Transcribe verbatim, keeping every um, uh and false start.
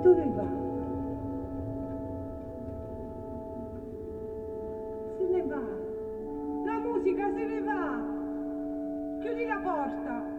dove va? Se ne va. La musica se ne va. Chiudi la porta.